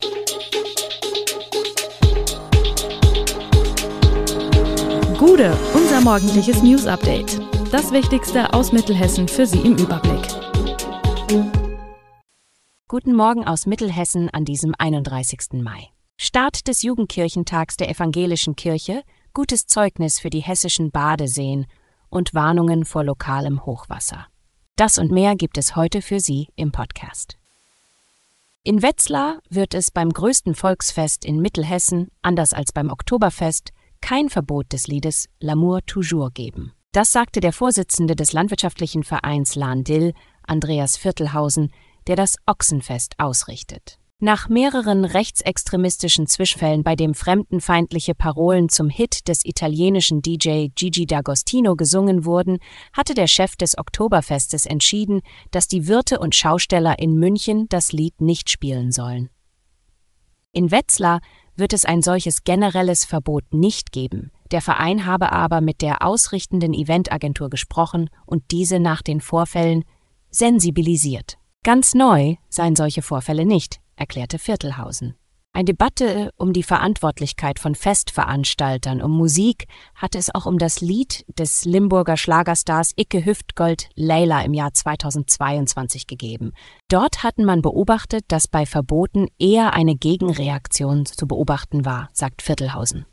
Gude, unser morgendliches News-Update. Das Wichtigste aus Mittelhessen für Sie im Überblick. Guten Morgen aus Mittelhessen an diesem 31. Mai. Start des Jugendkirchentags der Evangelischen Kirche, gutes Zeugnis für die hessischen Badeseen und Warnungen vor lokalem Hochwasser. Das und mehr gibt es heute für Sie im Podcast. In Wetzlar wird es beim größten Volksfest in Mittelhessen, anders als beim Oktoberfest, kein Verbot des Liedes L'amour toujours geben. Das sagte der Vorsitzende des Landwirtschaftlichen Vereins Lahn-Dill, Andreas Viertelhausen, der das Ochsenfest ausrichtet. Nach mehreren rechtsextremistischen Zwischenfällen, bei dem fremdenfeindliche Parolen zum Hit des italienischen DJ Gigi D'Agostino gesungen wurden, hatte der Chef des Oktoberfestes entschieden, dass die Wirte und Schausteller in München das Lied nicht spielen sollen. In Wetzlar wird es ein solches generelles Verbot nicht geben. Der Verein habe aber mit der ausrichtenden Eventagentur gesprochen und diese nach den Vorfällen sensibilisiert. Ganz neu seien solche Vorfälle nicht, erklärte Viertelhausen. Eine Debatte um die Verantwortlichkeit von Festveranstaltern um Musik hatte es auch um das Lied des Limburger Schlagerstars Icke Hüftgold Layla im Jahr 2022 gegeben. Dort hatten man beobachtet, dass bei Verboten eher eine Gegenreaktion zu beobachten war, sagt Viertelhausen.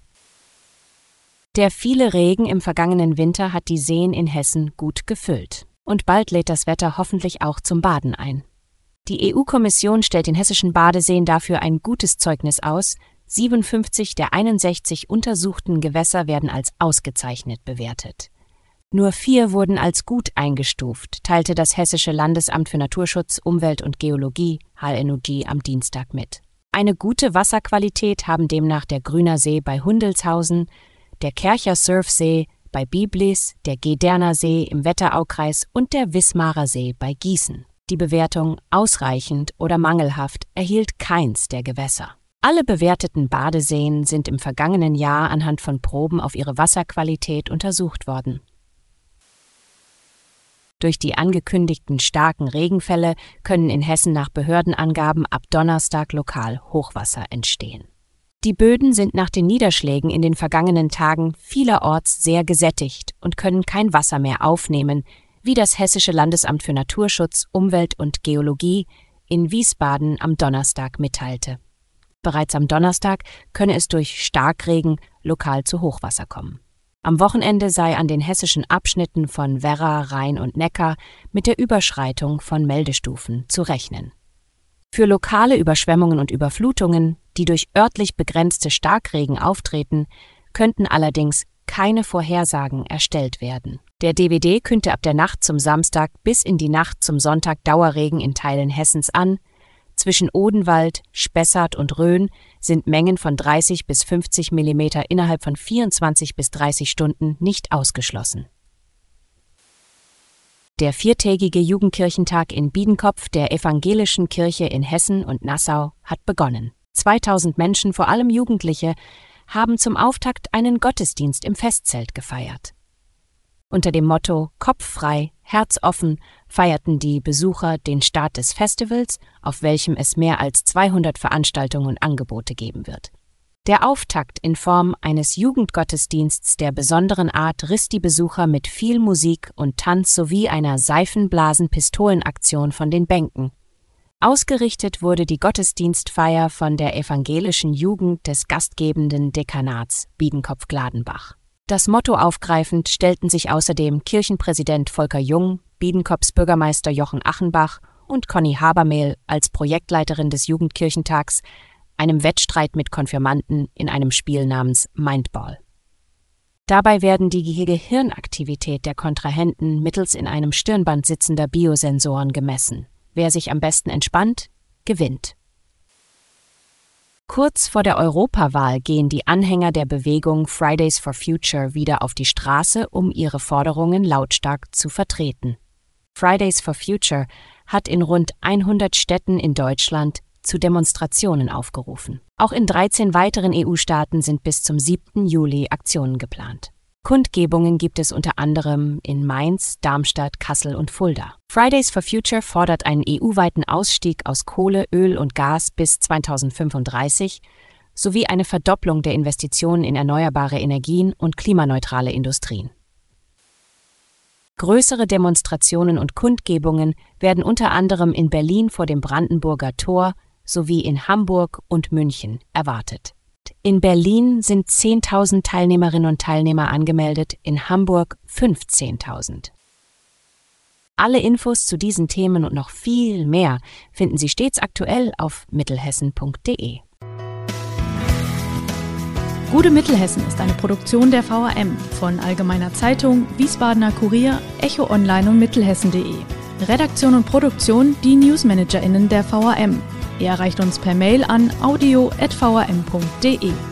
Der viele Regen im vergangenen Winter hat die Seen in Hessen gut gefüllt. Und bald lädt das Wetter hoffentlich auch zum Baden ein. Die EU-Kommission stellt den hessischen Badeseen dafür ein gutes Zeugnis aus. 57 der 61 untersuchten Gewässer werden als ausgezeichnet bewertet. Nur 4 wurden als gut eingestuft, teilte das Hessische Landesamt für Naturschutz, Umwelt und Geologie, HLNOG, am Dienstag mit. Eine gute Wasserqualität haben demnach der Grüner See bei Hundelshausen, der Kercher Surfsee bei Biblis, der Gederner See im Wetteraukreis und der Wismarer See bei Gießen. Die Bewertung ausreichend oder mangelhaft erhielt keins der Gewässer. Alle bewerteten Badeseen sind im vergangenen Jahr anhand von Proben auf ihre Wasserqualität untersucht worden. Durch die angekündigten starken Regenfälle können in Hessen nach Behördenangaben ab Donnerstag lokal Hochwasser entstehen. Die Böden sind nach den Niederschlägen in den vergangenen Tagen vielerorts sehr gesättigt und können kein Wasser mehr aufnehmen, wie das Hessische Landesamt für Naturschutz, Umwelt und Geologie in Wiesbaden am Donnerstag mitteilte. Bereits am Donnerstag könne es durch Starkregen lokal zu Hochwasser kommen. Am Wochenende sei an den hessischen Abschnitten von Werra, Rhein und Neckar mit der Überschreitung von Meldestufen zu rechnen. Für lokale Überschwemmungen und Überflutungen, die durch örtlich begrenzte Starkregen auftreten, könnten allerdings keine Vorhersagen erstellt werden. Der DWD kündigte ab der Nacht zum Samstag bis in die Nacht zum Sonntag Dauerregen in Teilen Hessens an. Zwischen Odenwald, Spessart und Rhön sind Mengen von 30 bis 50 mm innerhalb von 24 bis 30 Stunden nicht ausgeschlossen. Der 4-tägige Jugendkirchentag in Biedenkopf der Evangelischen Kirche in Hessen und Nassau hat begonnen. 2000 Menschen, vor allem Jugendliche, haben zum Auftakt einen Gottesdienst im Festzelt gefeiert. Unter dem Motto »Kopf frei, Herz offen« feierten die Besucher den Start des Festivals, auf welchem es mehr als 200 Veranstaltungen und Angebote geben wird. Der Auftakt in Form eines Jugendgottesdienstes der besonderen Art riss die Besucher mit viel Musik und Tanz sowie einer Seifenblasen-Pistolen-Aktion von den Bänken. Ausgerichtet wurde die Gottesdienstfeier von der evangelischen Jugend des gastgebenden Dekanats Biedenkopf-Gladenbach. Das Motto aufgreifend stellten sich außerdem Kirchenpräsident Volker Jung, Biedenkopfs Bürgermeister Jochen Achenbach und Conny Habermehl als Projektleiterin des Jugendkirchentags einem Wettstreit mit Konfirmanden in einem Spiel namens Mindball. Dabei werden die Gehirnaktivität der Kontrahenten mittels in einem Stirnband sitzender Biosensoren gemessen. Wer sich am besten entspannt, gewinnt. Kurz vor der Europawahl gehen die Anhänger der Bewegung Fridays for Future wieder auf die Straße, um ihre Forderungen lautstark zu vertreten. Fridays for Future hat in rund 100 Städten in Deutschland zu Demonstrationen aufgerufen. Auch in 13 weiteren EU-Staaten sind bis zum 7. Juli Aktionen geplant. Kundgebungen gibt es unter anderem in Mainz, Darmstadt, Kassel und Fulda. Fridays for Future fordert einen EU-weiten Ausstieg aus Kohle, Öl und Gas bis 2035 sowie eine Verdopplung der Investitionen in erneuerbare Energien und klimaneutrale Industrien. Größere Demonstrationen und Kundgebungen werden unter anderem in Berlin vor dem Brandenburger Tor sowie in Hamburg und München erwartet. In Berlin sind 10.000 Teilnehmerinnen und Teilnehmer angemeldet, in Hamburg 15.000. Alle Infos zu diesen Themen und noch viel mehr finden Sie stets aktuell auf mittelhessen.de. Gute Mittelhessen ist eine Produktion der VRM von Allgemeiner Zeitung, Wiesbadener Kurier, Echo Online und Mittelhessen.de. Redaktion und Produktion die NewsmanagerInnen der VRM. Ihr erreicht uns per Mail an audio@vrm.de.